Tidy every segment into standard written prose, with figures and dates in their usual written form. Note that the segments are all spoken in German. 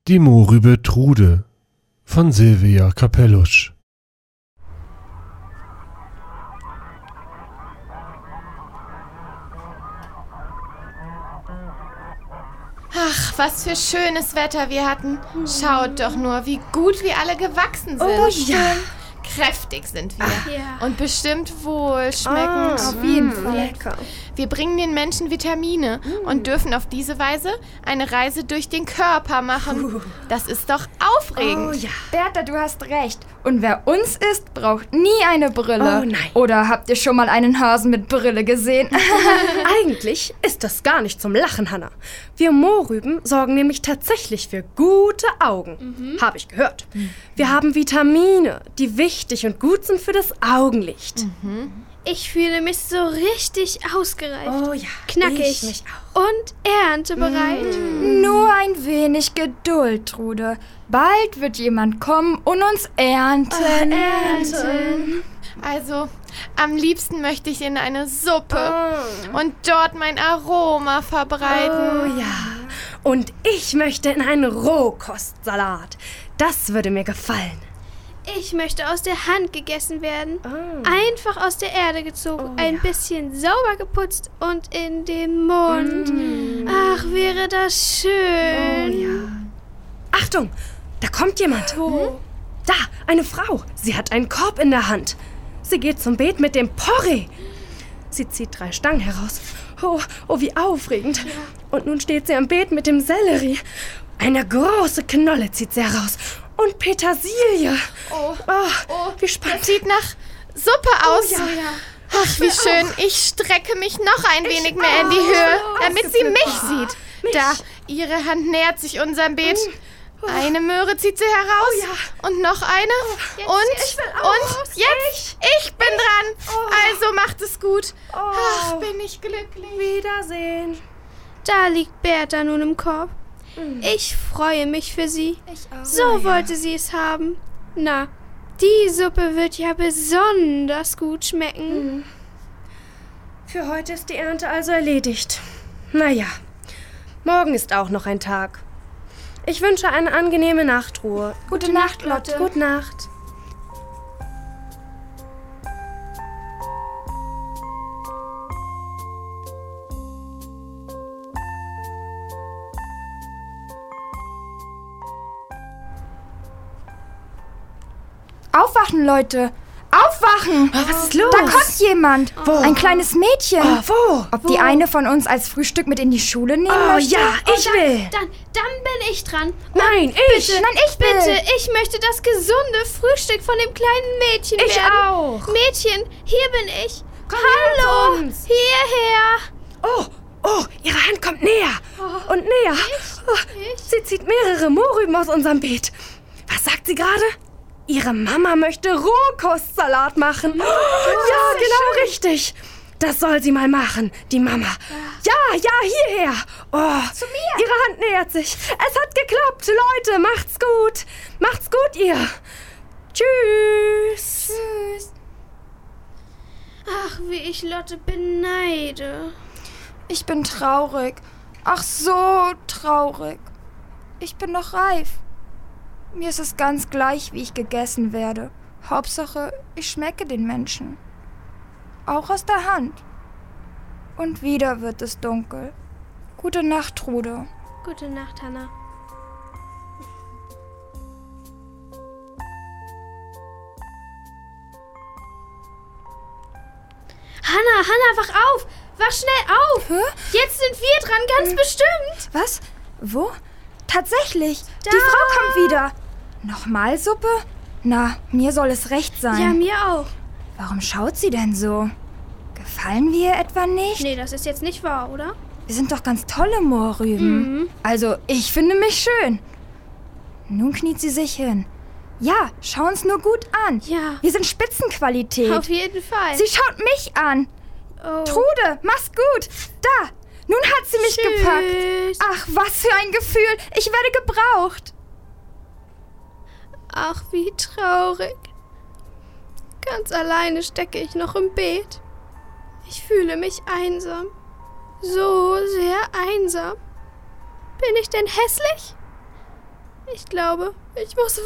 Die Mohrrübe Trude von Silvia Capellusch. Ach, was für schönes Wetter wir hatten. Schaut doch nur, wie gut wir alle gewachsen sind. Oh ja. Kräftig sind wir. Ja. Und bestimmt wohlschmeckend. Auf jeden Fall. Lecker. Wir bringen den Menschen Vitamine und dürfen auf diese Weise eine Reise durch den Körper machen. Das ist doch aufregend. Oh ja. Bertha, du hast recht. Und wer uns isst, braucht nie eine Brille. Oh nein. Oder habt ihr schon mal einen Hasen mit Brille gesehen? Eigentlich ist das gar nicht zum Lachen, Hannah. Wir Mohrrüben sorgen nämlich tatsächlich für gute Augen. Habe ich gehört. Wir haben Vitamine, die wichtig und gut sind für das Augenlicht. Ich fühle mich so richtig ausgereift. Oh ja, Knackig ich mich auch. und erntebereit. Nur ein wenig Geduld, Trude. Bald wird jemand kommen und uns ernten. Also, am liebsten möchte ich in eine Suppe und dort mein Aroma verbreiten. Oh ja. Und ich möchte in einen Rohkostsalat. Das würde mir gefallen. Ich möchte aus der Hand gegessen werden. Einfach aus der Erde gezogen. Ein bisschen sauber geputzt und in den Mund. Ach, wäre das schön. Achtung, da kommt jemand. Da, eine Frau. Sie hat einen Korb in der Hand. Sie geht zum Beet mit dem Porree. Sie zieht 3 Stangen heraus. Oh, wie aufregend. Und nun steht sie am Beet mit dem Sellerie. Eine große Knolle zieht sie heraus. Und Petersilie. Wie spannend. Das sieht nach Suppe aus. ja. Ach, wie schön. Ich strecke mich noch ein wenig mehr in die Höhe, damit sie mich sieht. Da, ihre Hand nähert sich unserem Beet. Eine Möhre zieht sie heraus. Und noch eine. Und jetzt, ich bin dran. Also macht es gut. Ach, bin ich glücklich. Wiedersehen. Da liegt Bertha nun im Korb. Ich freue mich für sie. So wollte sie es haben. Na, die Suppe wird ja besonders gut schmecken. Für heute ist die Ernte also erledigt. Naja, morgen ist auch noch ein Tag. Ich wünsche eine angenehme Nachtruhe. Gute Nacht, Lotte. Gute Nacht. Aufwachen, Leute. Aufwachen! Was ist los? Da kommt jemand. Wo? Ein kleines Mädchen. Wo? Ob die eine von uns als Frühstück mit in die Schule nehmen Oh möchte? ja, ich will. Dann bin ich dran. Nein, ich. Bitte, Nein, ich will. Bitte, ich möchte das gesunde Frühstück von dem kleinen Mädchen Ich werden. auch. Mädchen, hier bin ich. Komm her Hallo, zu uns. hierher. Oh, ihre Hand kommt näher. Und näher. Sie zieht mehrere Mohrrüben aus unserem Beet. Was sagt sie gerade? Ihre Mama möchte Rohkostsalat machen. Ja, genau richtig. Das soll sie mal machen, die Mama. Ja, hierher. Zu mir. Ihre Hand nähert sich. Es hat geklappt. Leute, macht's gut. Macht's gut, ihr. Tschüss. Ach, wie ich Lotte beneide. Ich bin traurig. Ach, so traurig. Ich bin noch reif. Mir ist es ganz gleich, wie ich gegessen werde. Hauptsache, ich schmecke den Menschen. Auch aus der Hand. Und wieder wird es dunkel. Gute Nacht, Trude. Gute Nacht, Hannah. Hannah, wach auf! Wach schnell auf! Hä? Jetzt sind wir dran, ganz bestimmt! Was? Wo? Tatsächlich. Da. Die Frau kommt wieder. Nochmal Suppe? Na, mir soll es recht sein. Ja, mir auch. Warum schaut sie denn so? Gefallen wir ihr etwa nicht? Nee, das ist jetzt nicht wahr, oder? Wir sind doch ganz tolle Mohrrüben. Also, ich finde mich schön. Nun kniet sie sich hin. Ja, schau uns nur gut an. Ja. Wir sind Spitzenqualität. Auf jeden Fall. Sie schaut mich an. Oh. Trude, mach's gut. Da, nun hat sie mich Tschüss. gepackt. Ach, was für ein Gefühl. Ich werde gebraucht. Ach, wie traurig. Ganz alleine stecke ich noch im Beet. Ich fühle mich einsam. So sehr einsam. Bin ich denn hässlich? Ich glaube, ich muss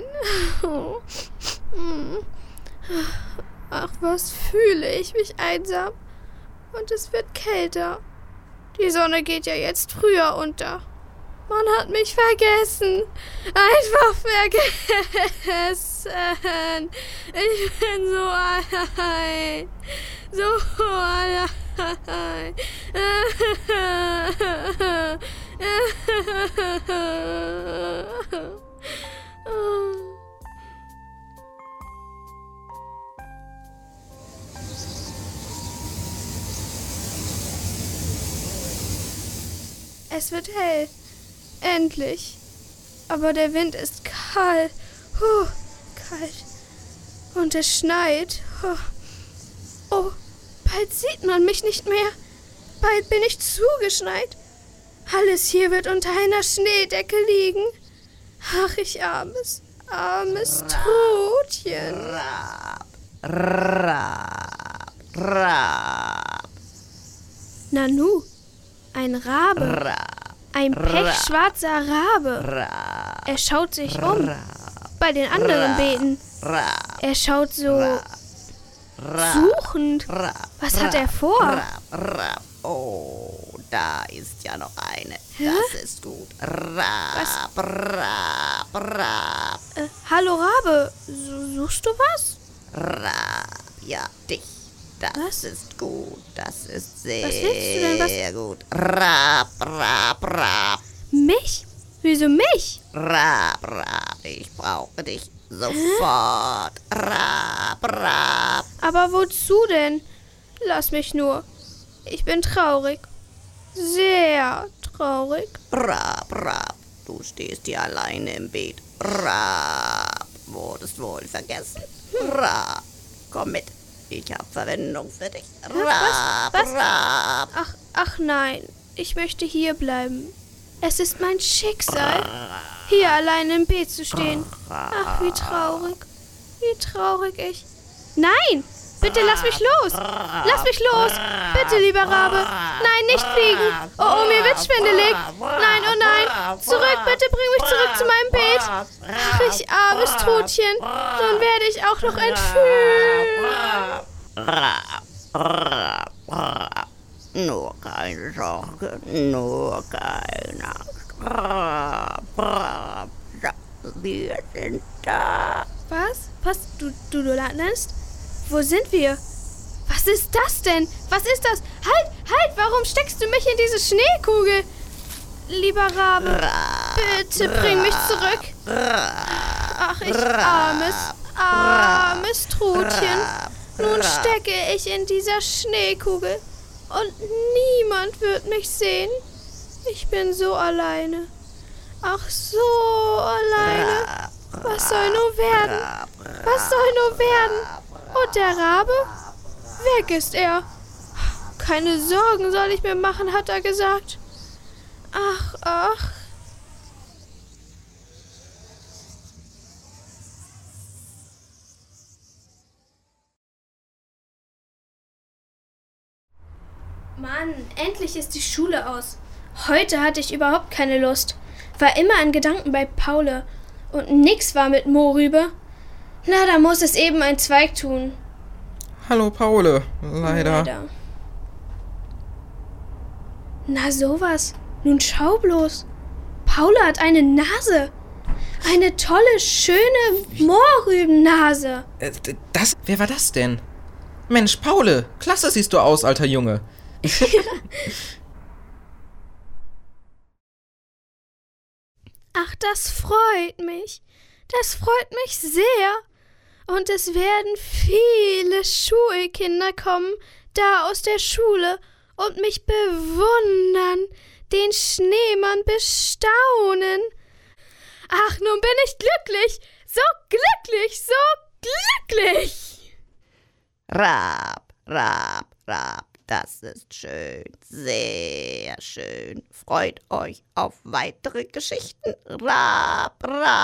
weinen. Ach, was fühle ich mich einsam. Und es wird kälter. Die Sonne geht ja jetzt früher unter. Man hat mich vergessen. Einfach vergessen. Ich bin so allein. So allein. Es wird hell. Endlich. Aber der Wind ist kalt. Kalt. Und es schneit. Oh, bald sieht man mich nicht mehr. Bald bin ich zugeschneit. Alles hier wird unter einer Schneedecke liegen. Ach, ich armes Trutchen. Nanu, ein Rabe. Ein pechschwarzer Rabe. Er schaut sich um. Bei den anderen Beeten. Er schaut so suchend. Was hat er vor? Oh, da ist ja noch eine. Das ist gut. Hallo Rabe, suchst du was? Ja, dich. Das ist gut. Das ist sehr Was willst du denn? gut. Mich? Wieso mich? Ich brauche dich sofort. Aber wozu denn? Lass mich nur. Ich bin traurig. Sehr traurig. Du stehst hier alleine im Beet. Wurdest wohl vergessen? Komm mit. Ich habe Verwendung für dich. Was? Ach nein, ich möchte hier bleiben. Es ist mein Schicksal, hier allein im Beet zu stehen. Ach, wie traurig ich. Nein, bitte lass mich los. Lass mich los. Bitte, lieber Rabe. Nein, nicht fliegen. Oh, mir wird schwindelig. Nein, oh nein. Zurück, bitte bring mich zurück zu meinem Beet. Ach, ich armes Trutchen. Nun werde ich auch noch entführt. Nur keine Sorge, nur keine Angst. Wir sind da. Was? Du lernst? Wo sind wir? Was ist das denn? Was ist das? Halt! Warum steckst du mich in diese Schneekugel? Lieber Rabe, bitte bring mich zurück. Ach, ich armes Trutchen. Nun stecke ich in dieser Schneekugel und niemand wird mich sehen. Ich bin so alleine. Ach, so alleine. Was soll nur werden? Und der Rabe? Weg ist er. Keine Sorgen soll ich mir machen, hat er gesagt. Ach. Mann, endlich ist die Schule aus. Heute hatte ich überhaupt keine Lust. War immer in Gedanken bei Paule. Und nix war mit Mohrrübe. Na, da muss es eben ein Zweig tun. Hallo Paule, leider. Na sowas. Nun schau bloß. Paule hat eine Nase. Eine tolle, schöne Mohrrübennase. Wer war das denn? Mensch, Paule, klasse siehst du aus, alter Junge. Ach, das freut mich. Das freut mich sehr. Und es werden viele Schulkinder kommen, da aus der Schule, und mich bewundern, den Schneemann bestaunen. Ach, nun bin ich glücklich. So glücklich, so glücklich. Rab. Das ist schön, sehr schön. Freut euch auf weitere Geschichten. Rab.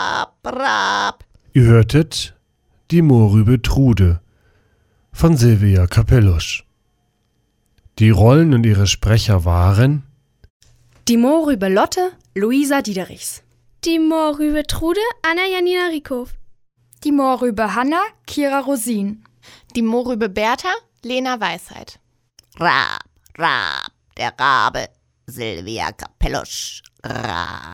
Ihr hörtet Die Mohrrübe Trude von Silvia Capellusch. Die Rollen und ihre Sprecher waren Die Mohrrübe Lotte, Luisa Diederichs. Die Mohrrübe Trude, Anna Janina Rieckhoff. Die Mohrrübe Hanna, Kira Rosin. Die Mohrrübe Bertha, Lena Weisheit. Rab, Rab, der Rabe, Silvia Capellusch, Rab.